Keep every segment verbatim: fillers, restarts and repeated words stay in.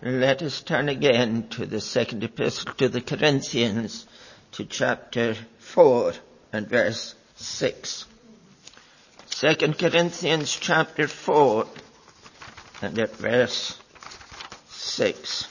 Let us turn again to the second epistle to the Corinthians, to chapter four and verse six. Second Corinthians chapter four and at verse six.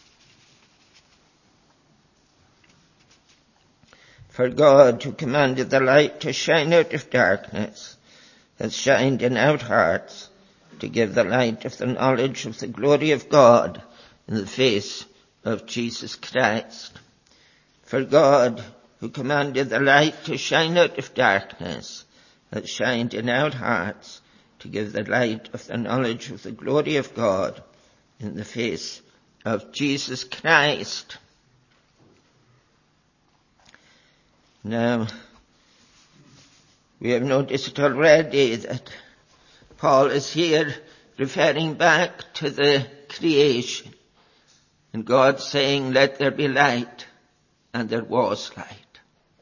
For God, who commanded the light to shine out of darkness, has shined in our hearts to give the light of the knowledge of the glory of God in the face of Jesus Christ. For God, who commanded the light to shine out of darkness, has shined in our hearts to give the light of the knowledge of the glory of God in the face of Jesus Christ. Now, we have noticed already that Paul is here referring back to the creation. And God saying, let there be light, and there was light.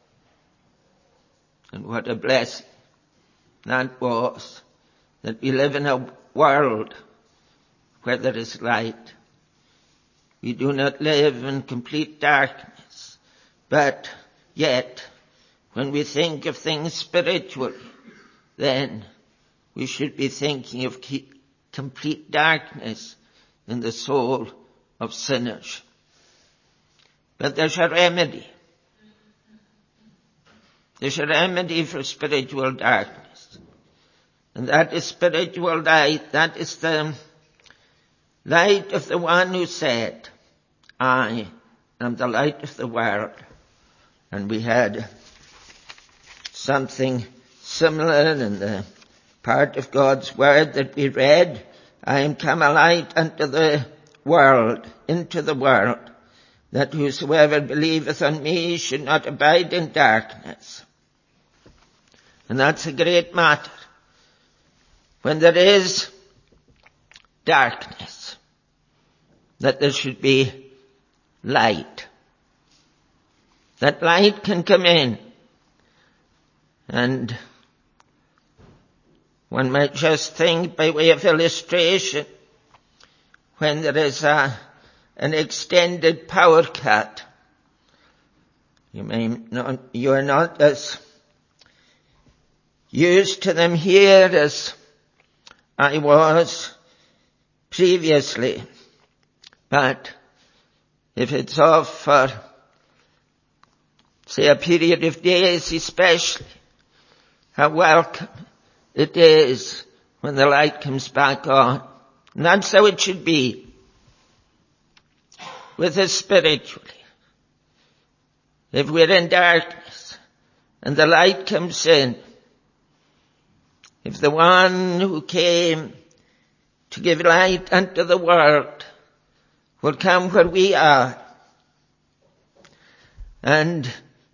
And what a blessing that was, that we live in a world where there is light. We do not live in complete darkness, but yet, when we think of things spiritual, then we should be thinking of complete darkness in the soul of sinners. But there's a remedy. There's a remedy for spiritual darkness. And that is spiritual light. That is the light of the one who said, I am the light of the world. And we had something similar in the part of God's word that we read. I am come a light unto the world, into the world, that whosoever believeth on me should not abide in darkness. And that's a great matter. When there is darkness, that there should be light. That light can come in. And one might just think by way of illustration, when there is a, an extended power cut, you may not, you are not as used to them here as I was previously. But if it's off for, say, a period of days especially, how welcome it is when the light comes back on. And that's how it should be with us spiritually. If we're in darkness and the light comes in, if the one who came to give light unto the world will come where we are and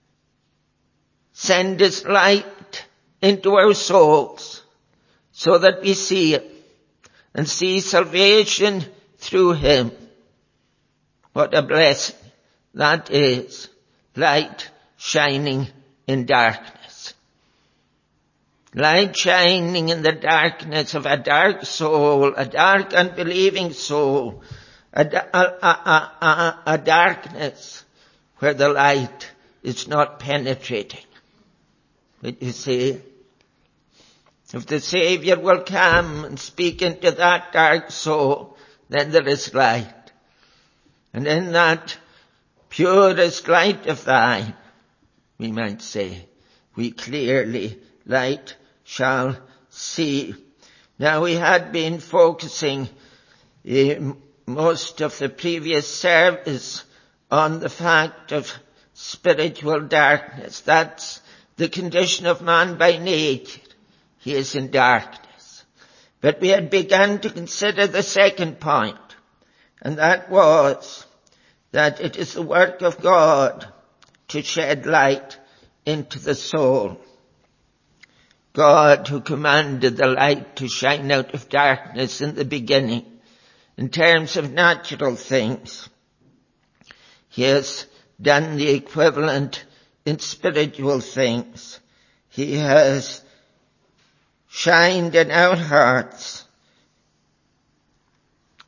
send his light into our souls so that we see it and see salvation through him. What a blessing that is. Light shining in darkness. Light shining in the darkness of a dark soul, a dark unbelieving soul, a, a, a, a, a darkness where the light is not penetrating. But you see, if the Savior will come and speak into that dark soul, then there is light. And in that purest light of thine, we might say, we clearly light shall see. Now we had been focusing uh, most of the previous service on the fact of spiritual darkness. That's the condition of man by nature. He is in darkness. But we had begun to consider the second point, and that was that it is the work of God to shed light into the soul. God, who commanded the light to shine out of darkness in the beginning, in terms of natural things, he has done the equivalent in spiritual things. He has shined in our hearts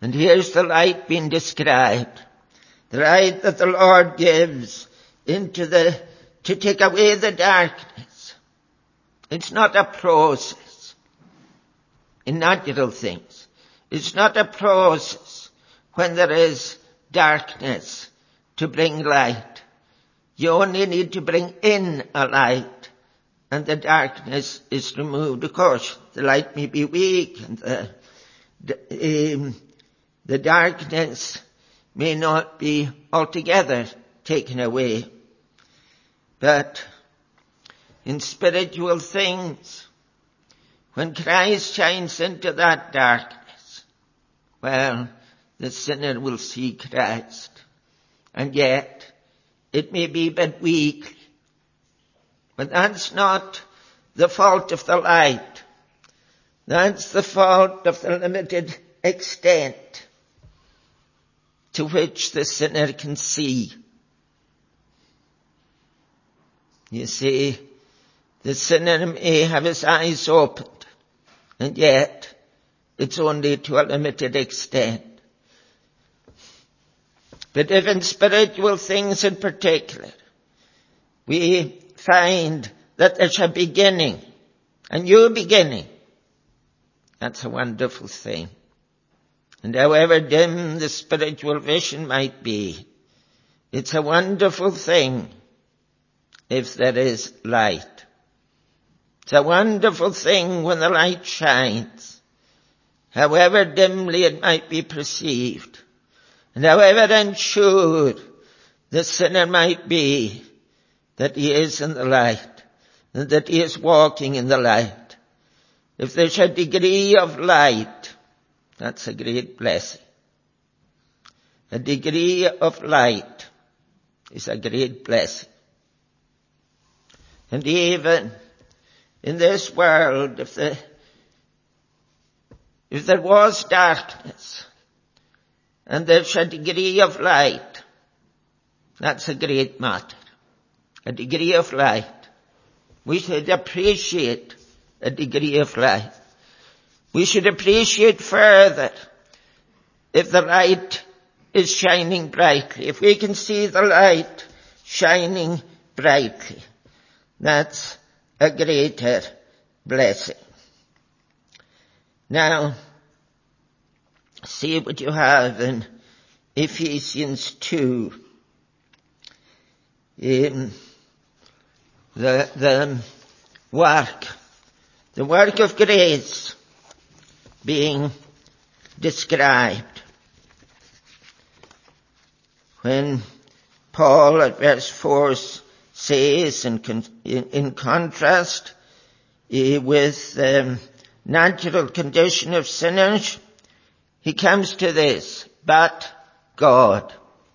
And here's the light being described. The light that the Lord gives into the, to take away the darkness. It's not a process in natural things. It's not a process when there is darkness to bring light. You only need to bring in a light and the darkness is removed. Of course, the light may be weak and the, the, um, the darkness may not be altogether taken away. But in spiritual things, when Christ shines into that darkness, well, the sinner will see Christ. And yet, it may be but weakly. But that's not the fault of the light. That's the fault of the limited extent to which the sinner can see. You see, the sinner may have his eyes opened, and yet it's only to a limited extent. But if in spiritual things in particular, we find that there's a beginning, a new beginning, that's a wonderful thing. And however dim the spiritual vision might be, it's a wonderful thing if there is light. It's a wonderful thing when the light shines, however dimly it might be perceived, and however unsure the sinner might be that he is in the light, and that he is walking in the light. If there's a degree of light, that's a great blessing. A degree of light is a great blessing. And even in this world, if the, if there was darkness, and there's a degree of light, that's a great matter. A degree of light. We should appreciate a degree of light. We should appreciate further if the light is shining brightly. If we can see the light shining brightly, that's a greater blessing. Now, see what you have in Ephesians two. Um, the, the work, the work of grace being described. When Paul at verse four says, in, in, in contrast uh, with the um, natural condition of sinners, he comes to this, but God.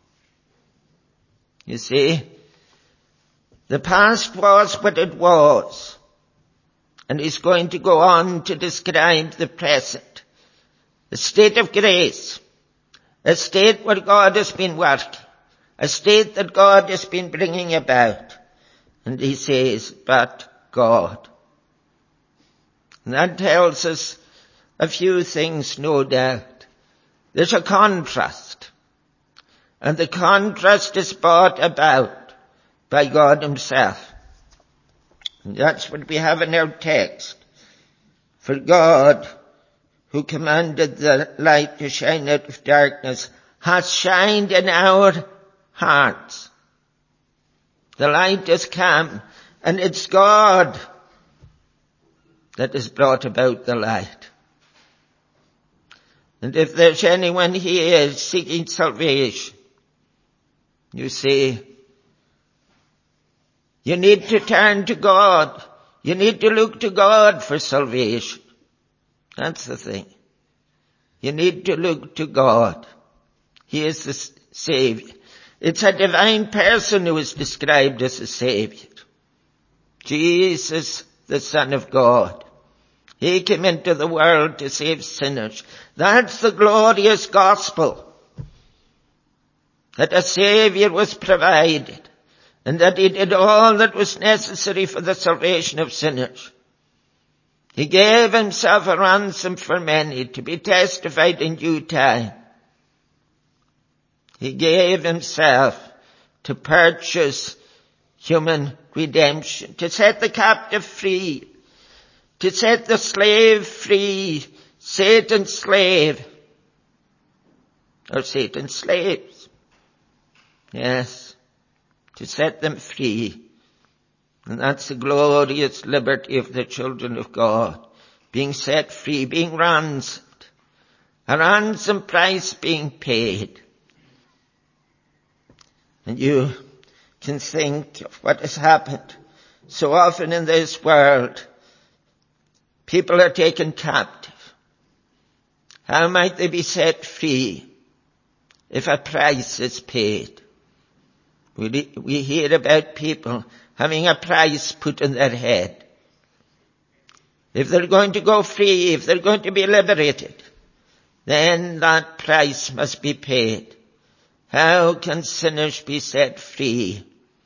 You see, the past was what it was, and he's going to go on to describe the present, the state of grace, a state where God has been working, a state that God has been bringing about. And he says, but God. And that tells us a few things, no doubt. There's a contrast, and the contrast is brought about by God himself. And that's what we have in our text. For God, who commanded the light to shine out of darkness, has shined in our hearts. The light has come, and it's God that has brought about the light. And if there's anyone here seeking salvation, you see, you need to turn to God. You need to look to God for salvation. That's the thing. You need to look to God. He is the Savior. It's a divine person who is described as a Savior. Jesus, the Son of God. He came into the world to save sinners. That's the glorious gospel. That a Savior was provided, and that he did all that was necessary for the salvation of sinners. He gave himself a ransom for many to be testified in due time. He gave himself to purchase human redemption, to set the captive free, to set the slave free, Satan's slave, or Satan's slaves. Yes, to set them free. And that's the glorious liberty of the children of God, being set free, being ransomed, a ransom price being paid. And you can think of what has happened so often in this world. People are taken captive. How might they be set free if a price is paid? We, we hear about people having a price put on their head. If they're going to go free, if they're going to be liberated, then that price must be paid. How can sinners be set free?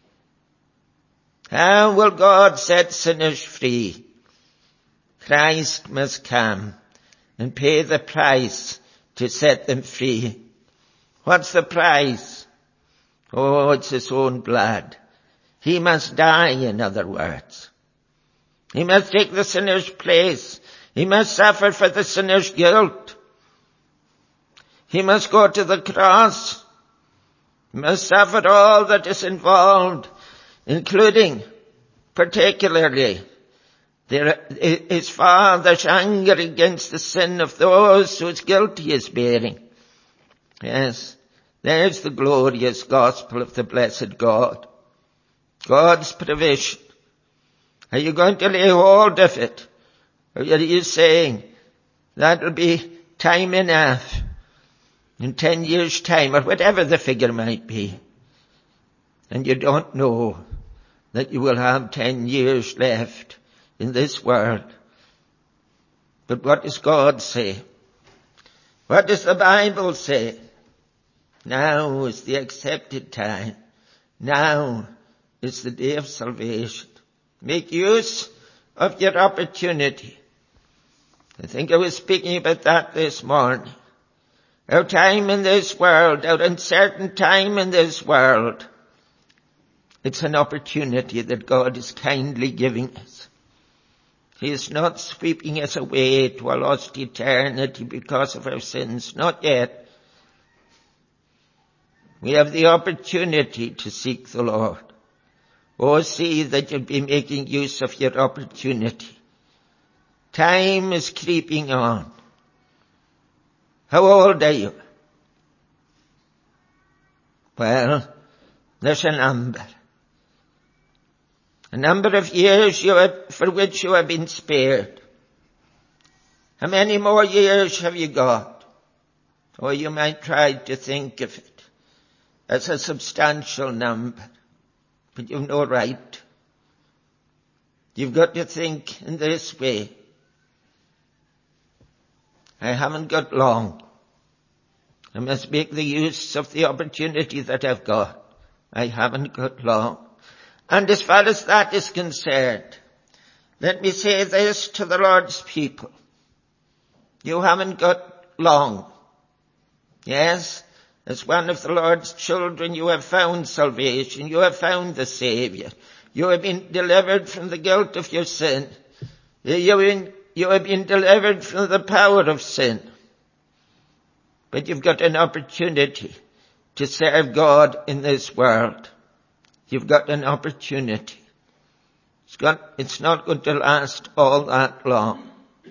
How will God set sinners free? Christ must come and pay the price to set them free. What's the price? Oh, it's his own blood. He must die, in other words. He must take the sinner's place. He must suffer for the sinner's guilt. He must go to the cross. He must suffer all that is involved, including, particularly, his Father's anger against the sin of those whose guilt he is bearing. Yes, there's the glorious gospel of the blessed God. God's provision. Are you going to lay hold of it? Or are you saying that'll be time enough in ten years' time, or whatever the figure might be, and you don't know that you will have ten years left in this world? But what does God say? What does the Bible say? Now is the accepted time. Now is the day of salvation. Make use of your opportunity. I think I was speaking about that this morning. Our time in this world, our uncertain time in this world, it's an opportunity that God is kindly giving us. He is not sweeping us away to a lost eternity because of our sins. Not yet. We have the opportunity to seek the Lord. Oh, see that you'll be making use of your opportunity. Time is creeping on. How old are you? Well, there's a number. A number of years you have, for which you have been spared. How many more years have you got? Or you might try to think of it as a substantial number, but you've no right. You've got to think in this way. I haven't got long. I must make the use of the opportunity that I've got. I haven't got long. And as far as that is concerned, let me say this to the Lord's people. You haven't got long. Yes, as one of the Lord's children, you have found salvation. You have found the Savior. You have been delivered from the guilt of your sin. You have been, you have been delivered from the power of sin. But you've got an opportunity to serve God in this world. You've got an opportunity. It's got, it's not going to last all that long.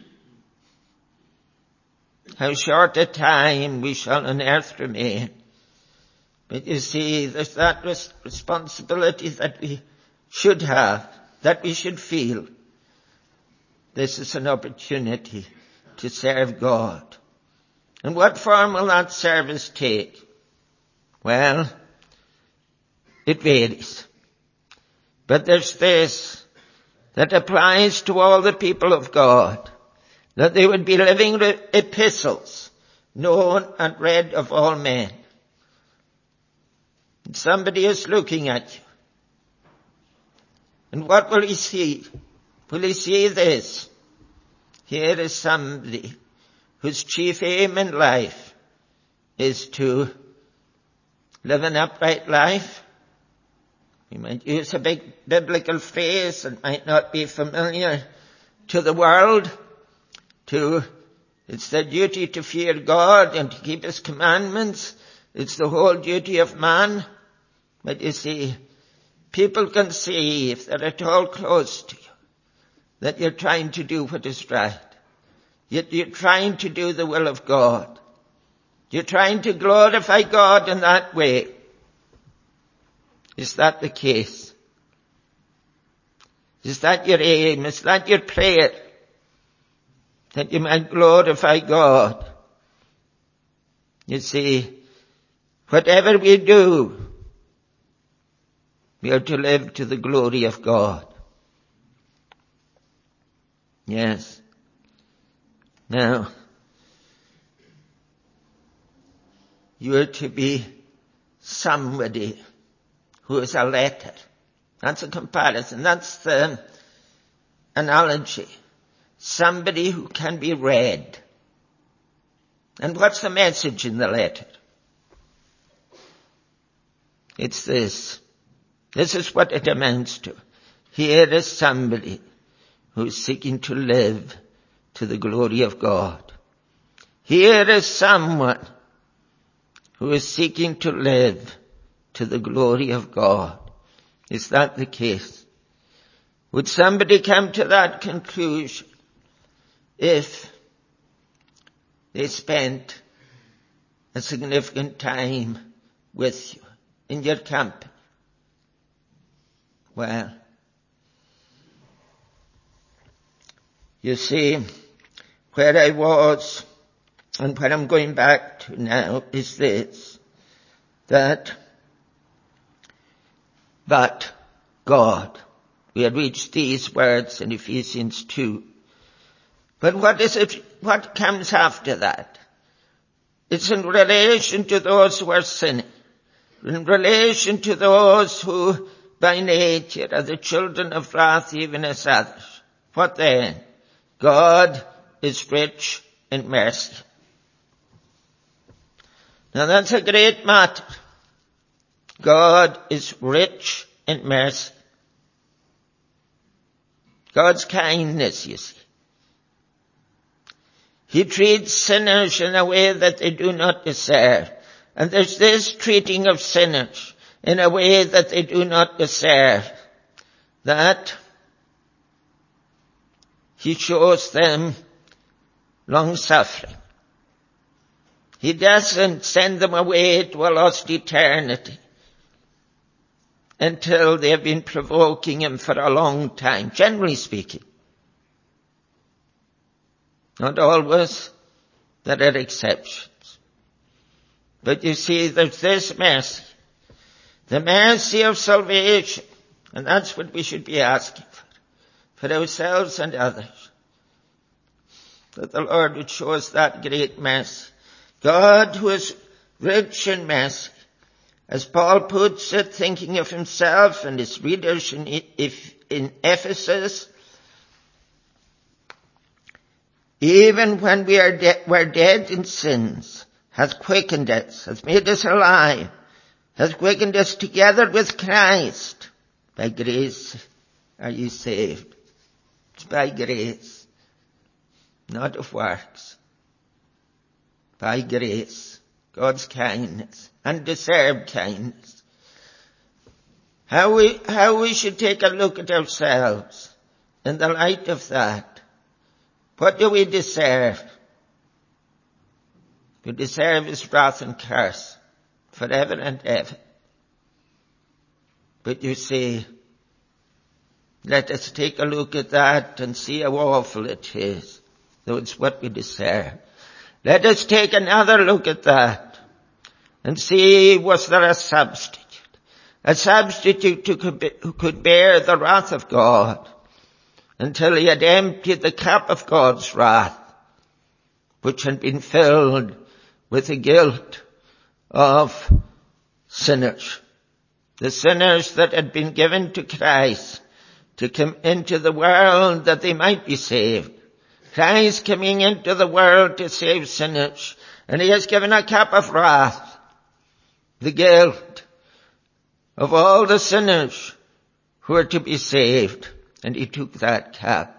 How short a time we shall on earth remain. But you see, there's that res- responsibility that we should have, that we should feel. This is an opportunity to serve God. And what form will that service take? Well, it varies. But there's this that applies to all the people of God, that they would be living epistles, known and read of all men. And somebody is looking at you. And what will he see? Will he see this? Here is somebody whose chief aim in life is to live an upright life. We might use a big biblical phrase that might not be familiar to the world. To, it's their duty to fear God and to keep His commandments. It's the whole duty of man. But you see, people can see, if they're at all close to you, that you're trying to do what is right. Yet you're trying to do the will of God. You're trying to glorify God in that way. Is that the case? Is that your aim? Is that your prayer? That you might glorify God? You see, whatever we do, we are to live to the glory of God. Yes. Now, you are to be somebody who is a letter. That's a comparison. That's the analogy. Somebody who can be read. And what's the message in the letter? It's this. This is what it amounts to. Here is somebody who is seeking to live to the glory of God. Here is someone who is seeking to live to the glory of God. Is that the case? Would somebody come to that conclusion if they spent a significant time with you, in your company? Well, you see, where I was and where I'm going back to now is this, that but God, we had reached these words in Ephesians two. But what is it, what comes after that? It's in relation to those who are sinning, in relation to those who by nature are the children of wrath, even as others. What then? God is rich in mercy. Now that's a great matter. God is rich in mercy. God's kindness, you see. He treats sinners in a way that they do not deserve. And there's this treating of sinners in a way that they do not deserve, that He shows them long-suffering. He doesn't send them away to a lost eternity until they have been provoking Him for a long time, generally speaking. Not always. There are exceptions. But you see, there's this mercy. The mercy of salvation. And that's what we should be asking for. For ourselves and others. That the Lord would show us that great mercy. God who is rich in mercy. As Paul puts it, thinking of himself and his readers in, in Ephesus, even when we are de- were dead in sins, has quickened us, has made us alive, has quickened us together with Christ. By grace are you saved. It's by grace, not of works. By grace, God's kindness, undeserved kindness. How we, how we should take a look at ourselves in the light of that. What do we deserve? We deserve His wrath and curse forever and ever. But you see, let us take a look at that and see how awful it is, though it's what we deserve. Let us take another look at that and see, was there a substitute? A substitute who could, who could bear the wrath of God until He had emptied the cup of God's wrath, which had been filled with the guilt of sinners. The sinners that had been given to Christ to come into the world that they might be saved. Christ coming into the world to save sinners. And he has given a cup of wrath, the guilt of all the sinners who are to be saved. And he took that cup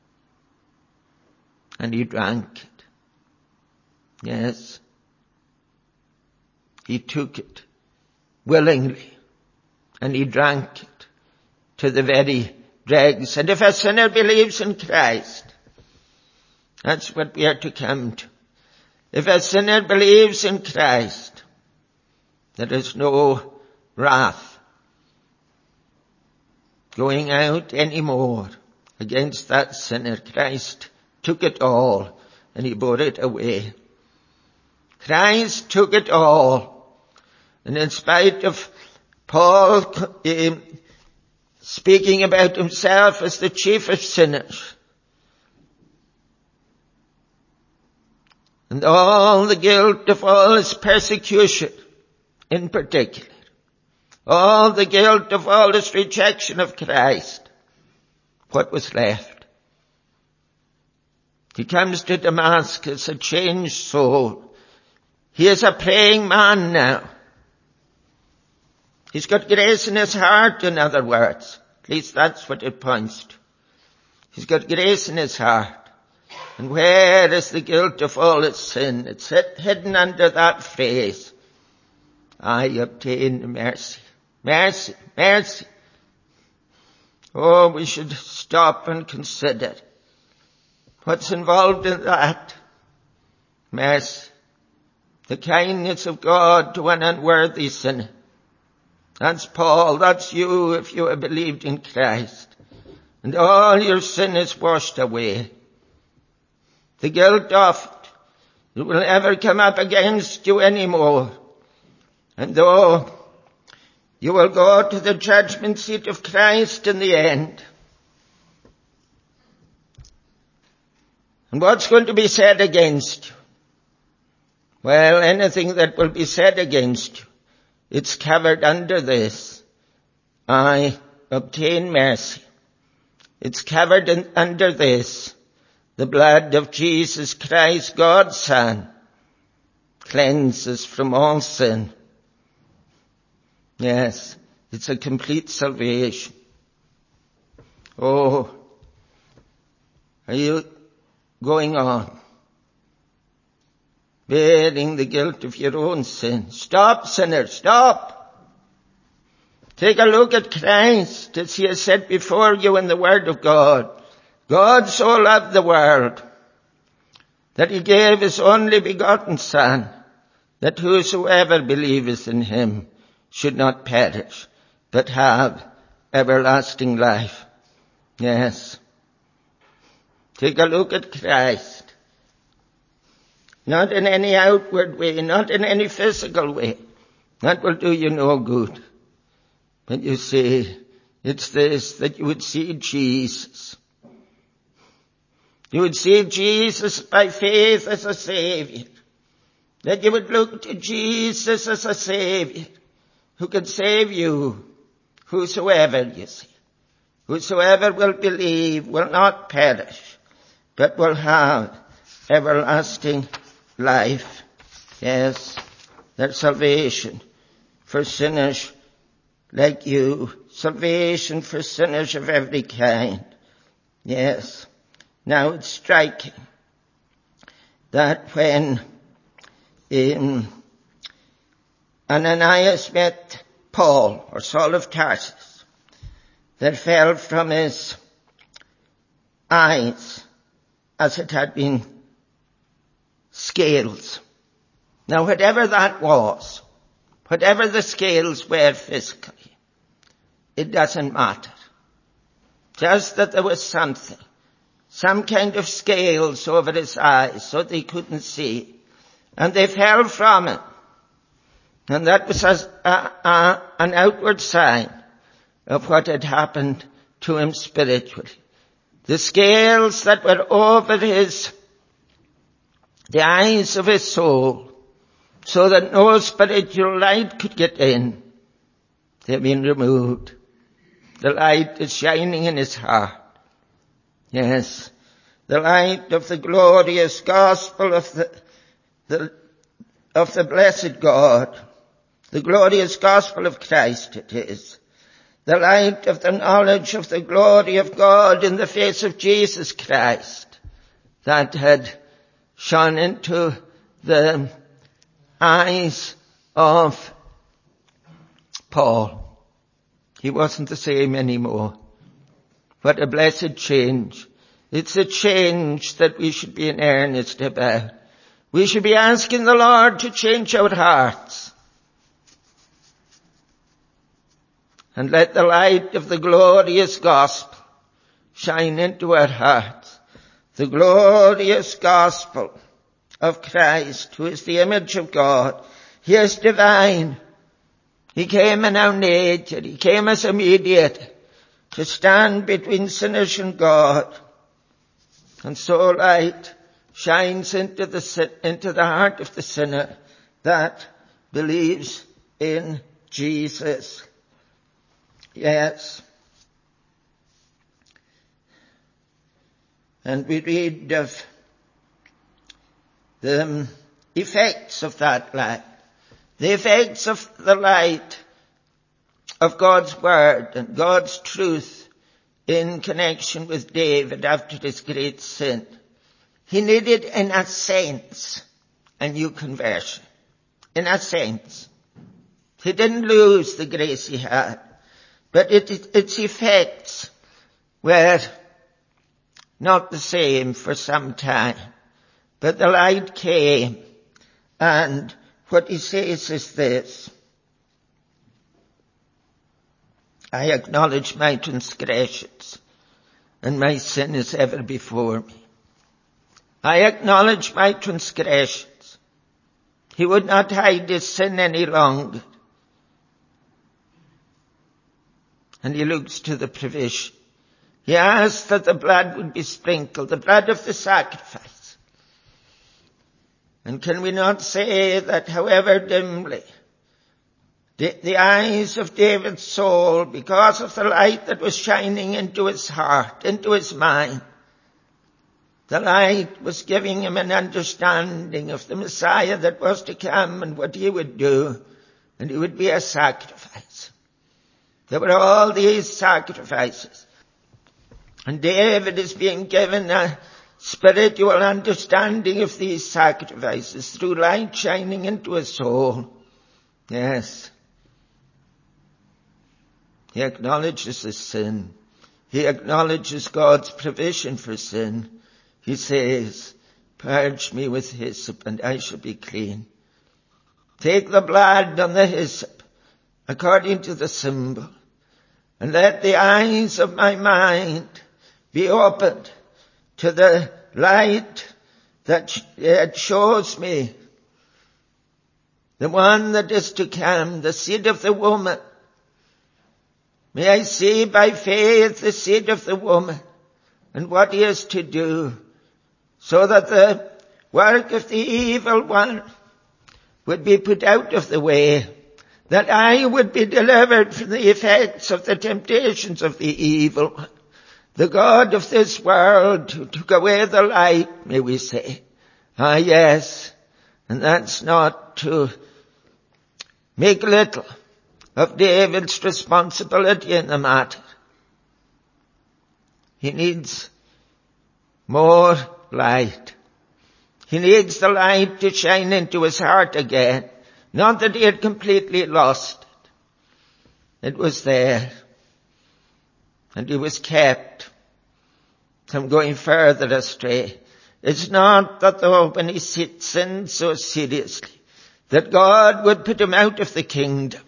and he drank it. Yes. He took it willingly and he drank it to the very dregs. And if a sinner believes in Christ, that's what we are to come to. If a sinner believes in Christ, there is no wrath going out anymore against that sinner. Christ took it all and he bore it away. Christ took it all. And in spite of Paul uh, speaking about himself as the chief of sinners, and all the guilt of all his persecution in particular, all the guilt of all his rejection of Christ, what was left? He comes to Damascus a changed soul. He is a praying man now. He's got grace in his heart, in other words. At least that's what it points to. He's got grace in his heart. And where is the guilt of all his sin? It's hidden under that phrase, I obtain mercy. Mercy, mercy. Oh, we should stop and consider what's involved in that. Mercy. The kindness of God to an unworthy sinner. That's Paul. That's you if you have believed in Christ. And all your sin is washed away. The guilt of it, it will never come up against you anymore. And though you will go to the judgment seat of Christ in the end. And what's going to be said against you? Well, anything that will be said against you, it's covered under this. I obtain mercy. It's covered in, under this. The blood of Jesus Christ, God's Son, cleanses from all sin. Yes, it's a complete salvation. Oh, are you going on? Bearing the guilt of your own sin. Stop, sinner, stop. Take a look at Christ as he has set before you in the Word of God. God so loved the world that he gave his only begotten Son, that whosoever believeth in him should not perish, but have everlasting life. Yes. Take a look at Christ. Not in any outward way, not in any physical way. That will do you no good. But you see, it's this, that you would see Jesus. You would see Jesus by faith as a Savior. That you would look to Jesus as a Savior who can save you. Whosoever, you see. Whosoever will believe will not perish, but will have everlasting life. Yes, there's salvation for sinners like you. Salvation for sinners of every kind. Yes. Now it's striking that when um, Ananias met Paul, or Saul of Tarsus, there fell from his eyes, as it had been, scales. Now whatever that was, whatever the scales were physically, it doesn't matter. Just that there was something. Some kind of scales over his eyes so they couldn't see. And they fell from him. And that was a, a, a, an outward sign of what had happened to him spiritually. The scales that were over his, the eyes of his soul, so that no spiritual light could get in, they've been removed. The light is shining in his heart. Yes. the light of the glorious gospel of the, the, of the blessed God. The glorious gospel of Christ it is. The light of the knowledge of the glory of God in the face of Jesus Christ that had shone into the eyes of Paul. He wasn't the same anymore. What a blessed change. It's a change that we should be in earnest about. We should be asking the Lord to change our hearts. And let the light of the glorious gospel shine into our hearts. The glorious gospel of Christ, who is the image of God. He is divine. He came in our nature. He came as a mediator to stand between sinners and God. And so light shines into the, into the heart of the sinner that believes in Jesus. Yes. And we read of the effects of that light. The effects of the light of God's word and God's truth in connection with David after his great sin. He needed, in a sense, a new conversion. In a sense. He didn't lose the grace he had. But it, it, its effects were not the same for some time. But the light came, and what he says is this: I acknowledge my transgressions, and my sin is ever before me. I acknowledge my transgressions. He would not hide his sin any longer. And he looks to the provision. He asks that the blood would be sprinkled, the blood of the sacrifice. And can we not say that however dimly the, the eyes of David's soul, because of the light that was shining into his heart, into his mind, the light was giving him an understanding of the Messiah that was to come and what he would do, and he would be a sacrifice. There were all these sacrifices. And David is being given a spiritual understanding of these sacrifices through light shining into his soul. Yes. He acknowledges his sin. He acknowledges God's provision for sin. He says, purge me with hyssop and I shall be clean. Take the blood on the hyssop according to the symbol, and let the eyes of my mind be opened to the light that shows me the one that is to come, the seed of the woman. May I see by faith the seed of the woman and what he is to do, so that the work of the evil one would be put out of the way, that I would be delivered from the effects of the temptations of the evil one. The God of this world who took away the light, may we say. Ah, yes. And that's not to make little of David's responsibility in the matter. He needs more light. He needs the light to shine into his heart again. Not that he had completely lost it. It was there. And he was kept from going further astray. It's not that though when he sinned so seriously, that God would put him out of the kingdom.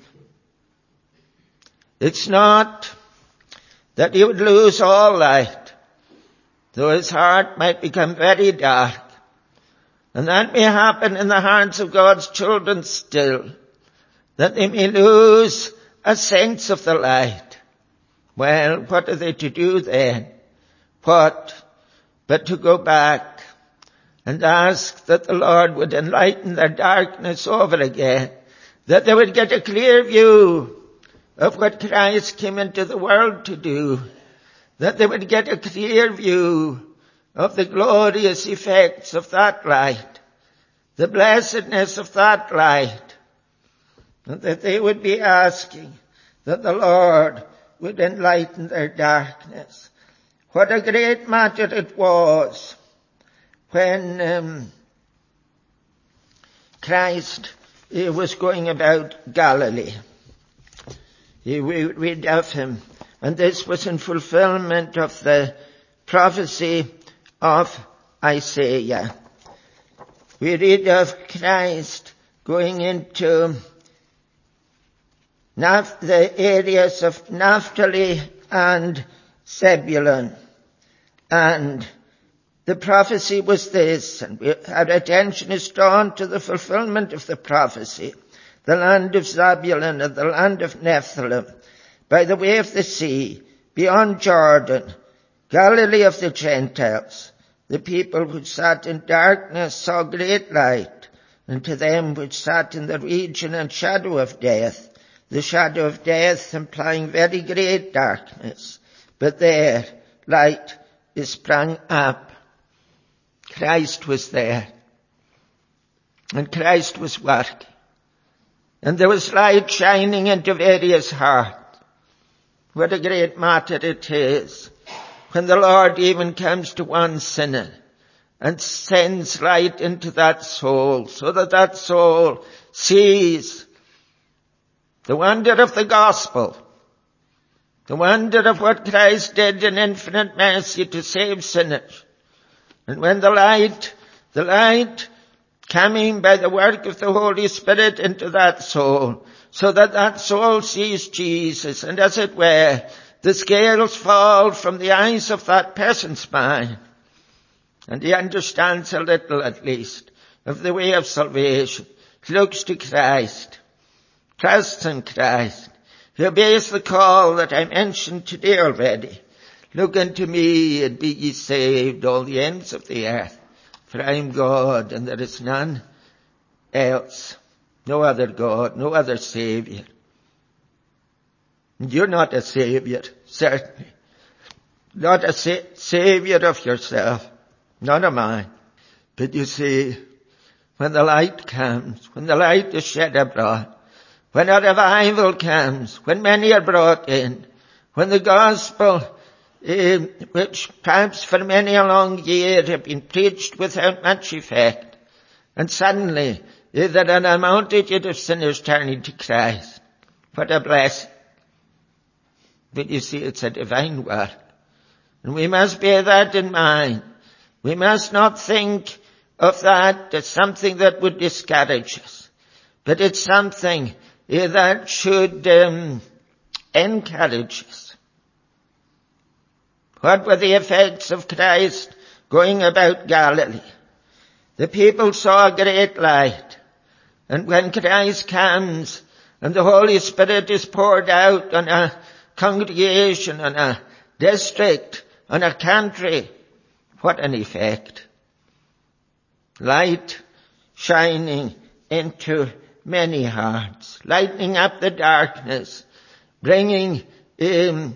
It's not that he would lose all light, though his heart might become very dark. And that may happen in the hearts of God's children still, that they may lose a sense of the light. Well, what are they to do then? What? But to go back and ask that the Lord would enlighten their darkness over again, that they would get a clear view of what Christ came into the world to do, that they would get a clear view of the glorious effects of that light, the blessedness of that light, and that they would be asking that the Lord would enlighten their darkness. What a great matter it was when um, Christ he was going about Galilee. He, we read of him, and this was in fulfillment of the prophecy of Isaiah. We read of Christ going into the areas of Naphtali and Zebulun. And the prophecy was this, and we, our attention is drawn to the fulfillment of the prophecy. The land of Zebulun and the land of Nephthalim, by the way of the sea, beyond Jordan, Galilee of the Gentiles. The people which sat in darkness saw great light, and to them which sat in the region and shadow of death, the shadow of death implying very great darkness, but there light is sprung up. Christ was there, and Christ was working, and there was light shining into various hearts. What a great matter it is when the Lord even comes to one sinner and sends light into that soul, so that that soul sees the wonder of the gospel, the wonder of what Christ did in infinite mercy to save sinners. And when the light, the light coming by the work of the Holy Spirit into that soul, so that that soul sees Jesus, and as it were, the scales fall from the eyes of that person's mind, and he understands a little at least of the way of salvation. He looks to Christ, trusts in Christ. He obeys the call that I mentioned today already. Look unto me and be ye saved, all the ends of the earth. For I am God and there is none else. No other God, no other Savior. And you're not a Savior, certainly. Not a sa- Savior of yourself. None of mine. But you see, when the light comes, when the light is shed abroad, when a revival comes, when many are brought in, when the gospel, uh, which perhaps for many a long year have been preached without much effect, and suddenly uh, there are a multitude of sinners turning to Christ. What a blessing. But you see, it's a divine work. And we must bear that in mind. We must not think of that as something that would discourage us, but it's something that should um, encourage us. What were the effects of Christ going about Galilee? The people saw a great light. And when Christ comes and the Holy Spirit is poured out on a congregation, on a district, on a country, what an effect. Light shining into many hearts, lightening up the darkness, bringing um,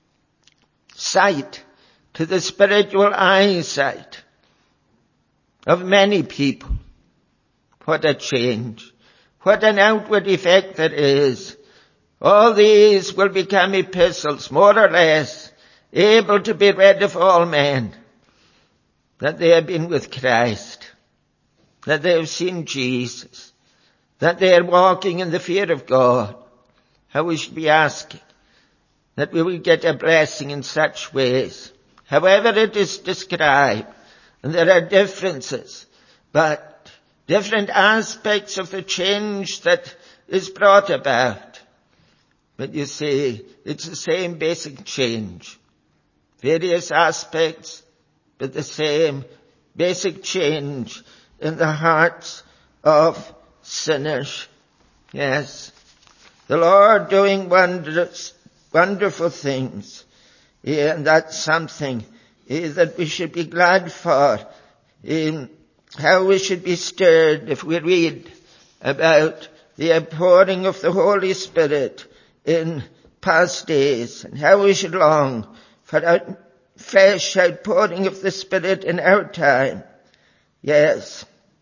sight to the spiritual eyesight of many people. What a change. What an outward effect there is. All these will become epistles, more or less, able to be read of all men, that they have been with Christ, that they have seen Jesus, that they are walking in the fear of God. How we should be asking that we will get a blessing in such ways. However it is described, and there are differences, but different aspects of the change that is brought about. But you see, it's the same basic change. Various aspects, but the same basic change in the hearts of sinners. Yes. The Lord doing wondrous, wonderful things. Yeah, and that's something yeah, that we should be glad for. In how we should be stirred if we read about the outpouring of the Holy Spirit in past days, and how we should long for fresh outpouring of the Spirit in our time. Yes.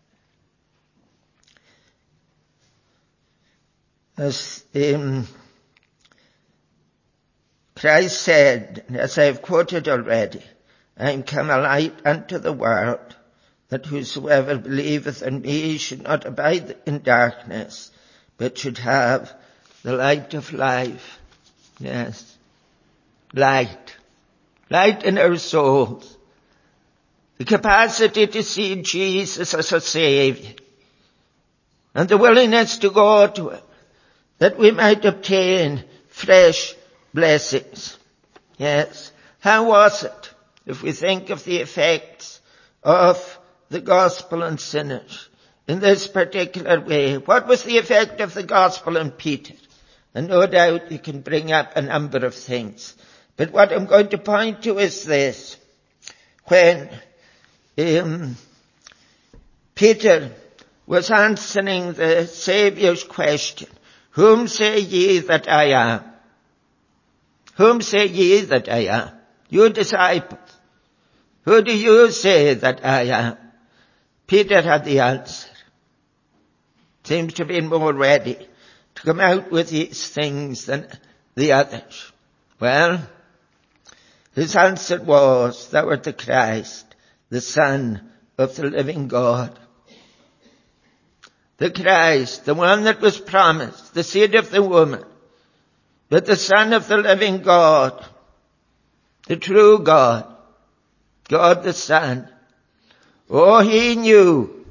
As um, Christ said, as I have quoted already, I am come a light unto the world, that whosoever believeth in me should not abide in darkness, but should have the light of life. Yes. Light. Light in our souls. The capacity to see Jesus as a Savior. And the willingness to go to Him, that we might obtain fresh blessings. Yes. How was it, if we think of the effects of the gospel on sinners in this particular way? What was the effect of the gospel on Peter? And no doubt you can bring up a number of things. But what I'm going to point to is this. When um, Peter was answering the Saviour's question, whom say ye that I am? Whom say ye that I am? You disciples. Who do you say that I am? Peter had the answer. Seems to be more ready to come out with these things than the others. Well, his answer was, thou art the Christ, the Son of the living God. The Christ, the one that was promised, the seed of the woman, but the Son of the living God, the true God, God the Son. Oh, he knew.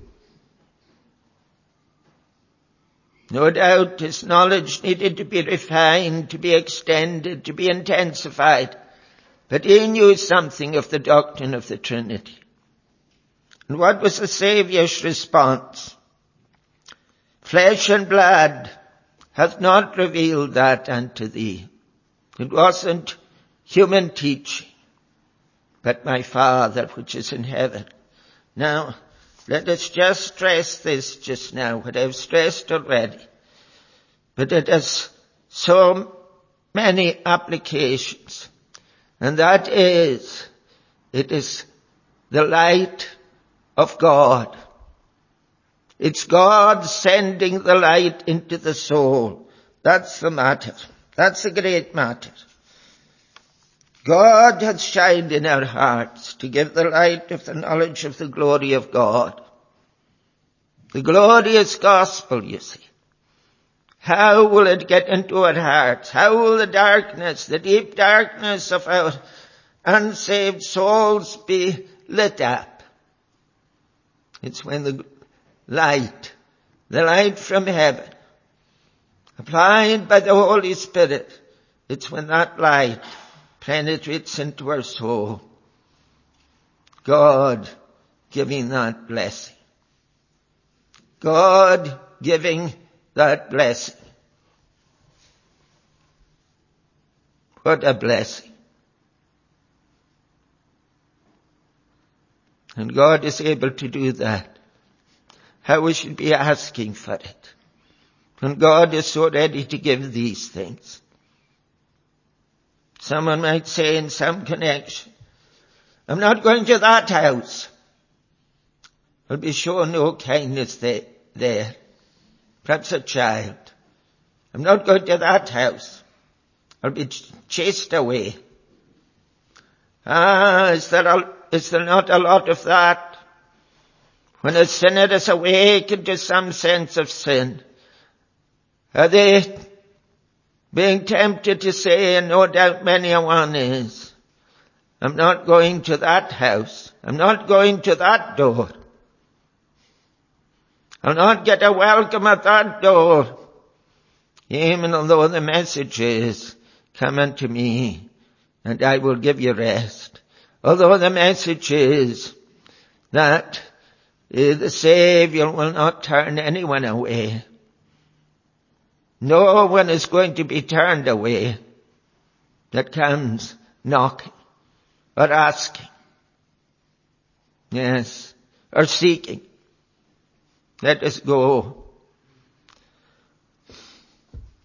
No doubt his knowledge needed to be refined, to be extended, to be intensified. But he knew something of the doctrine of the Trinity. And what was the Saviour's response? Flesh and blood hath not revealed that unto thee. It wasn't human teaching, but my Father which is in heaven. Now, let us just stress this just now, what I've stressed already. But it has so many applications. And that is, it is the light of God. It's God sending the light into the soul. That's the matter. That's the great matter. God has shined in our hearts to give the light of the knowledge of the glory of God. The glorious gospel, you see. How will it get into our hearts? How will the darkness, the deep darkness of our unsaved souls be lit up? It's when the light, the light from heaven, applied by the Holy Spirit, it's when that light penetrates into our soul. God giving that blessing. God giving that blessing. What a blessing. And God is able to do that. How we should be asking for it. And God is so ready to give these things. Someone might say in some connection, I'm not going to that house. I'll be shown no kindness there. Perhaps a child. I'm not going to that house. I'll be chased away. Ah, is there, a, is there not a lot of that? When a sinner is awakened to some sense of sin, are they being tempted to say, and no doubt many a one is, I'm not going to that house. I'm not going to that door. I'll not get a welcome at that door. Even although the message is, come unto me, and I will give you rest. Although the message is that the Savior will not turn anyone away. No one is going to be turned away that comes knocking or asking. Yes, or seeking. Let us go.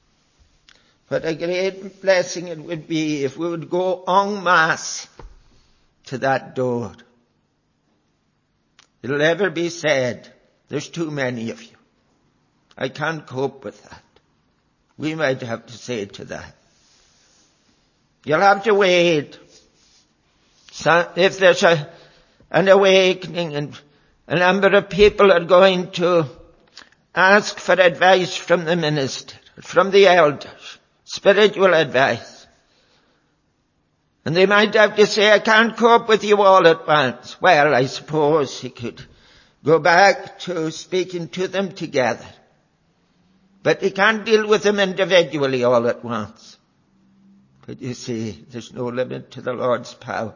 But a great blessing it would be if we would go en masse to that door. It'll never be said, there's too many of you. I can't cope with that. We might have to say to that. You'll have to wait. So if there's a, an awakening and a number of people are going to ask for advice from the minister, from the elders, spiritual advice. And they might have to say, I can't cope with you all at once. Well, I suppose he could go back to speaking to them together. But he can't deal with them individually all at once. But you see, there's no limit to the Lord's power.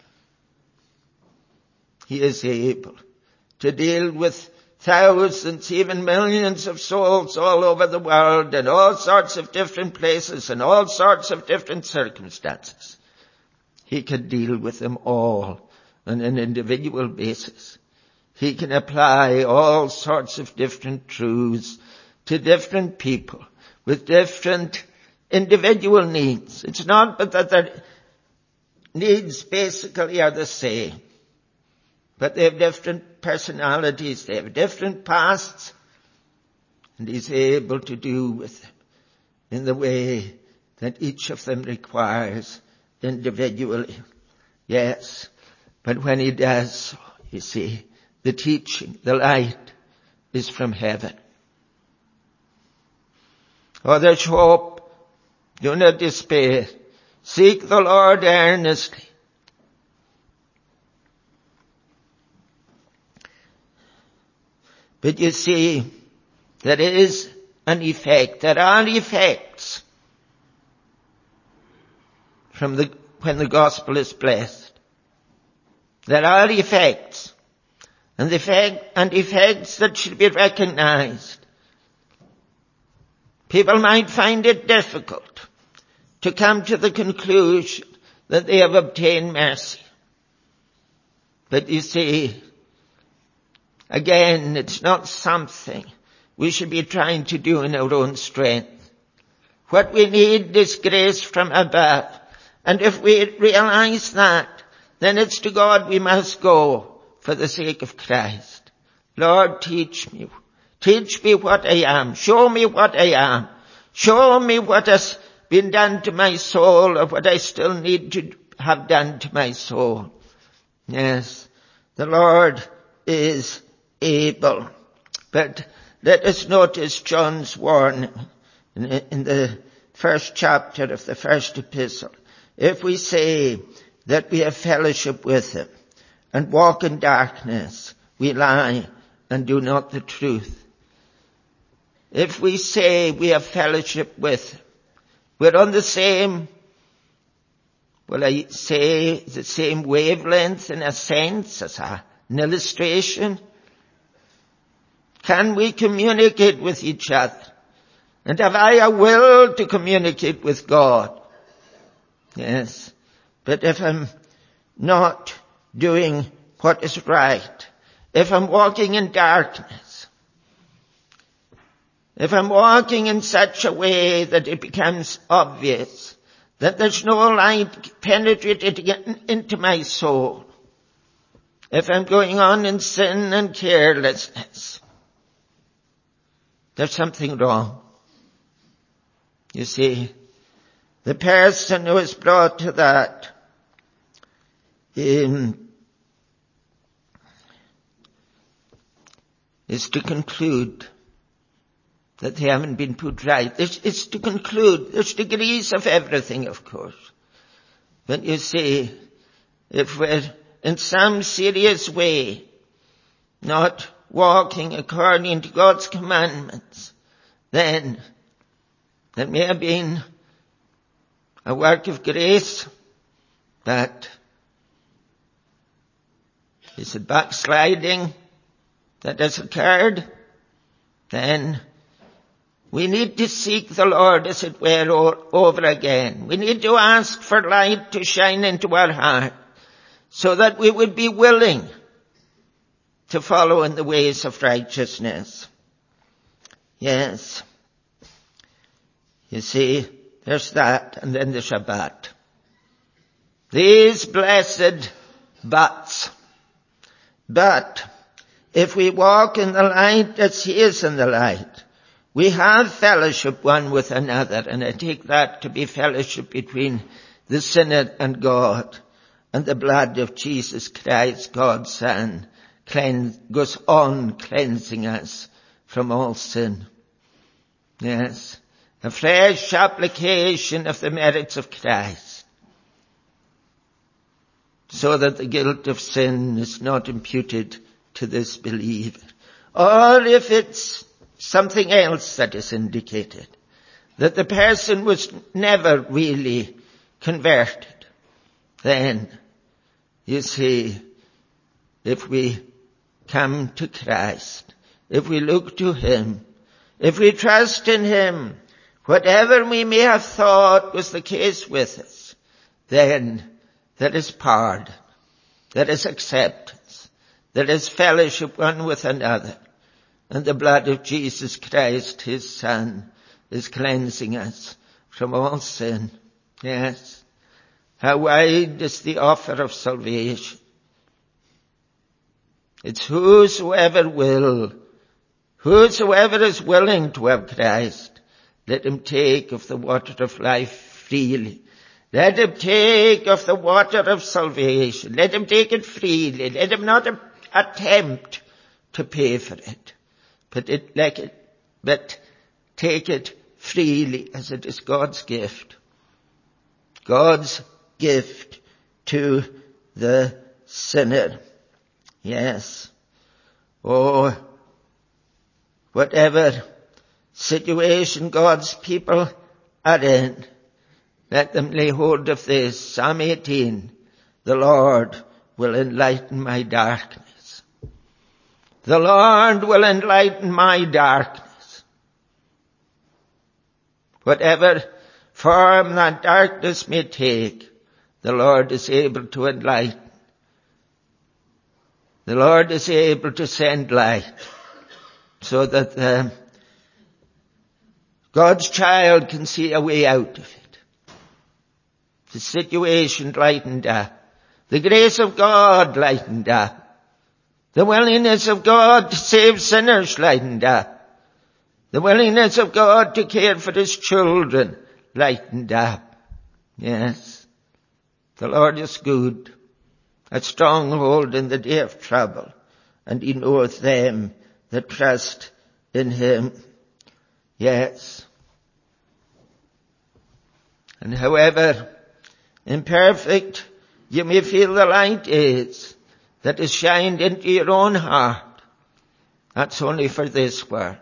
He is able to deal with thousands, even millions of souls all over the world in all sorts of different places and all sorts of different circumstances. He can deal with them all on an individual basis. He can apply all sorts of different truths to different people with different individual needs. It's not but that their needs basically are the same, but they have different personalities, they have different pasts, and he's able to do with them in the way that each of them requires individually. Yes, but when he does so, you see, the teaching, the light is from heaven. Oh, there's hope. Do not despair. Seek the Lord earnestly. But you see, there is an effect. There are effects from the, when the gospel is blessed. There are effects. And the effect, and effects that should be recognized. People might find it difficult to come to the conclusion that they have obtained mercy. But you see, again, it's not something we should be trying to do in our own strength. What we need is grace from above. And if we realize that, then it's to God we must go for the sake of Christ. Lord, teach me. Teach me what I am. Show me what I am. Show me what has been done to my soul or what I still need to have done to my soul. Yes, the Lord is able. But let us notice John's warning in, in the first chapter of the first epistle. If we say that we have fellowship with him and walk in darkness, we lie and do not the truth. If we say we have fellowship with him, we're on the same, will I say the same wavelength in a sense as a, an illustration? Can we communicate with each other? And have I a will to communicate with God? Yes. But if I'm not doing what is right, if I'm walking in darkness, if I'm walking in such a way that it becomes obvious that there's no light penetrating into my soul, if I'm going on in sin and carelessness, there's something wrong. You see, the person who is brought to that in, is to conclude that they haven't been put right. It's, it's to conclude. There's degrees of everything, of course. But you see, if we're in some serious way not walking according to God's commandments, then there may have been a work of grace, but is it backsliding that has occurred? Then we need to seek the Lord, as it were, over again. We need to ask for light to shine into our heart so that we would be willing to follow in the ways of righteousness. Yes. You see, there's that, and then the Shabbat. These blessed buts. But if we walk in the light as he is in the light, we have fellowship one with another, and I take that to be fellowship between the sinner and God. And the blood of Jesus Christ, God's Son, cleanse, goes on cleansing us from all sin. Yes, a fresh application of the merits of Christ, so that the guilt of sin is not imputed to this believer. Or if it's something else that is indicated, that the person was never really converted, then, you see, if we come to Christ, if we look to him, if we trust in him, whatever we may have thought was the case with us, then there is pardon, there is acceptance, there is fellowship one with another, and the blood of Jesus Christ, his Son, is cleansing us from all sin. Yes. How wide is the offer of salvation? It's whosoever will, whosoever is willing to have Christ, let him take of the water of life freely. Let him take of the water of salvation. Let him take it freely. Let him not attempt to pay for it, but it, like it, but take it freely as it is God's gift. God's gift to the sinner. Yes. Oh, whatever situation God's people are in, let them lay hold of this. Psalm eighteen, the Lord will enlighten my darkness. The Lord will enlighten my darkness. Whatever form that darkness may take, the Lord is able to enlighten. The Lord is able to send light so that uh, God's child can see a way out of it. The situation lightened up. The grace of God lightened up. The willingness of God to save sinners lightened up. The willingness of God to care for his children lightened up. Yes. The Lord is good, a stronghold in the day of trouble, and he knoweth them that trust in him. Yes. And however imperfect you may feel the light is that is shined into your own heart, that's only for this world.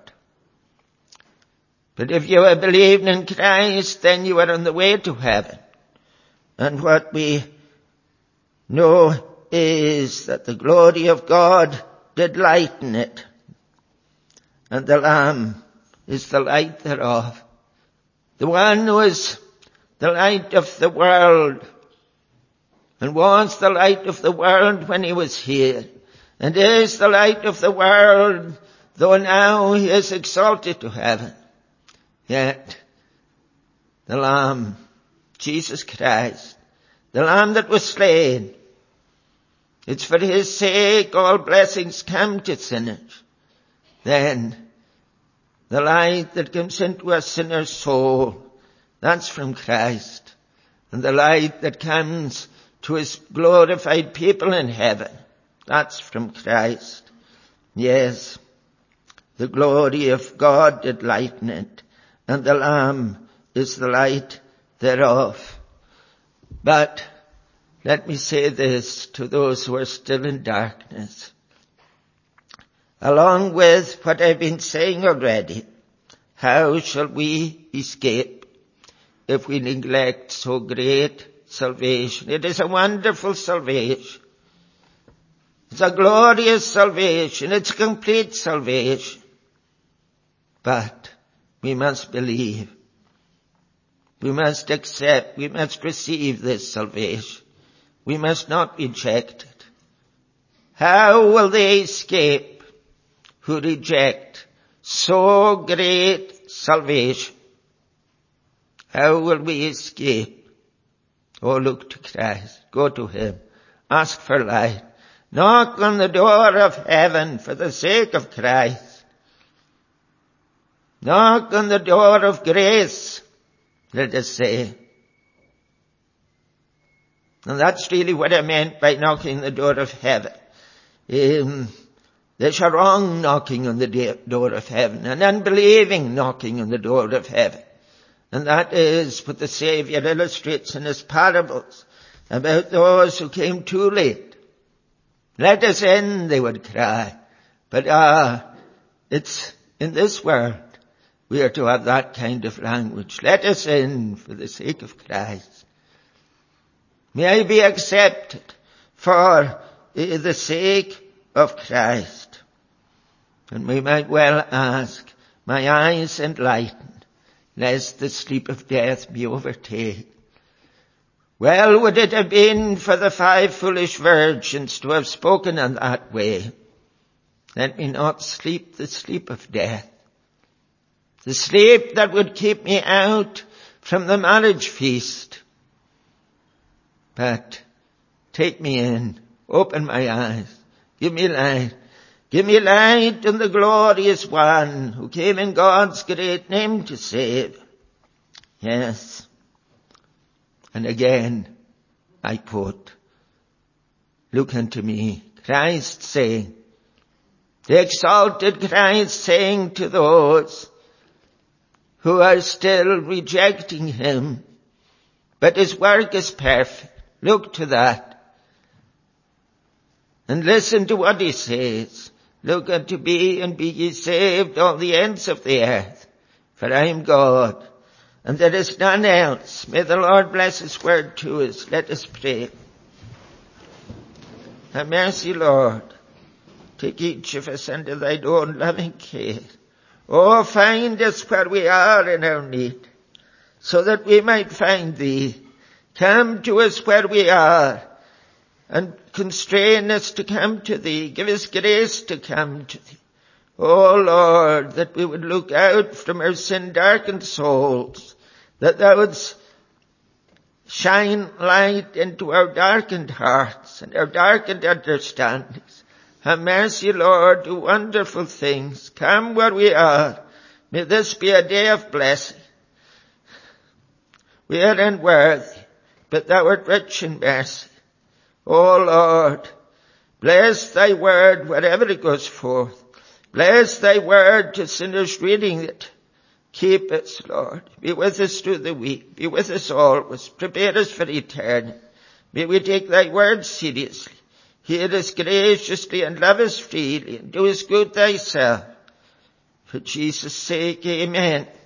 But if you have believed in Christ, then you are on the way to heaven. And what we know is that the glory of God did lighten it, and the Lamb is the light thereof. The one who is the light of the world, and was the light of the world when he was here, and is the light of the world, though now he is exalted to heaven. Yet the Lamb, Jesus Christ, the Lamb that was slain, it's for his sake all blessings come to sinners. Then the light that comes into a sinner's soul, that's from Christ. And the light that comes to his glorified people in heaven, that's from Christ. Yes, the glory of God did lighten it, and the Lamb is the light thereof. But let me say this to those who are still in darkness. Along with what I've been saying already, how shall we escape if we neglect so great salvation? It is a wonderful salvation. It's a glorious salvation. It's a complete salvation. But we must believe. We must accept. We must receive this salvation. We must not reject it. How will they escape who reject so great salvation? How will we escape? Oh, look to Christ. Go to him. Ask for light. Knock on the door of heaven for the sake of Christ. Knock on the door of grace, let us say. And that's really what I meant by knocking the door of heaven. Um, there's a wrong knocking on the door of heaven, an unbelieving knocking on the door of heaven. And that is what the Saviour illustrates in his parables about those who came too late. Let us in, they would cry. But ah, uh, it's in this world we are to have that kind of language. Let us in for the sake of Christ. May I be accepted for the sake of Christ. And we might well ask, my eyes enlightened, lest the sleep of death be overtaken. Well would it have been for the five foolish virgins to have spoken in that way. Let me not sleep the sleep of death. The sleep that would keep me out from the marriage feast. But take me in, open my eyes, give me light. Give me light on the glorious one who came in God's great name to save. Yes. And again, I quote, look unto me, Christ saying, the exalted Christ saying to those who are still rejecting him, but his work is perfect. Look to that. And listen to what he says. Look unto me and be ye saved all the ends of the earth. For I am God, and there is none else. May the Lord bless his word to us. Let us pray. Have mercy, Lord. Take each of us under thy own loving care. Oh, find us where we are in our need, so that we might find thee. Come to us where we are, and constrain us to come to thee. Give us grace to come to thee. Oh Lord, that we would look out from our sin-darkened souls, that thou wouldst shine light into our darkened hearts and our darkened understandings. Have mercy, Lord, do wonderful things. Come where we are. May this be a day of blessing. We are unworthy, but thou art rich in mercy. O Lord, bless thy word wherever it goes forth. Bless thy word to sinners reading it. Keep us, Lord. Be with us through the week. Be with us always. Prepare us for eternity. May we take thy word seriously. Hear us graciously and love us freely, and do us good thyself. For Jesus' sake, amen.